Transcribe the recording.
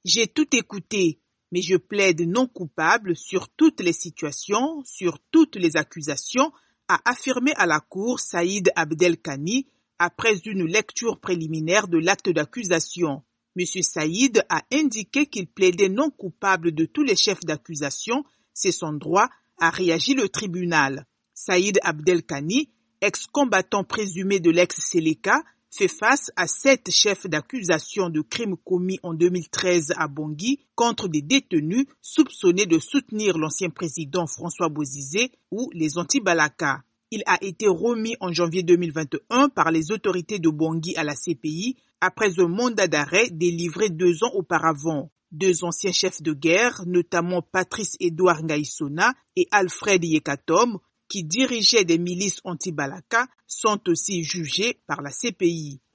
J'ai tout écouté, mais je plaide non coupable sur toutes les situations, sur toutes les accusations, a affirmé à la Cour Saïd Abdelkani après une lecture préliminaire de l'acte d'accusation. M. Saïd a indiqué qu'il plaidait non coupable de tous les chefs d'accusation, c'est son droit, a réagi le tribunal. Saïd Abdelkani, ex-combattant présumé de l'ex-Séléka, fait face à 7 chefs d'accusation de crimes commis en 2013 à Bangui contre des détenus soupçonnés de soutenir l'ancien président François Bozizé ou les anti-Balaka. Il a été remis en janvier 2021 par les autorités de Bangui à la CPI après un mandat d'arrêt délivré 2 ans auparavant. 2 anciens chefs de guerre, notamment Patrice Edouard Ngaïsona et Alfred Yekatom, qui dirigeaient des milices anti-Balaka, sont aussi jugés par la CPI.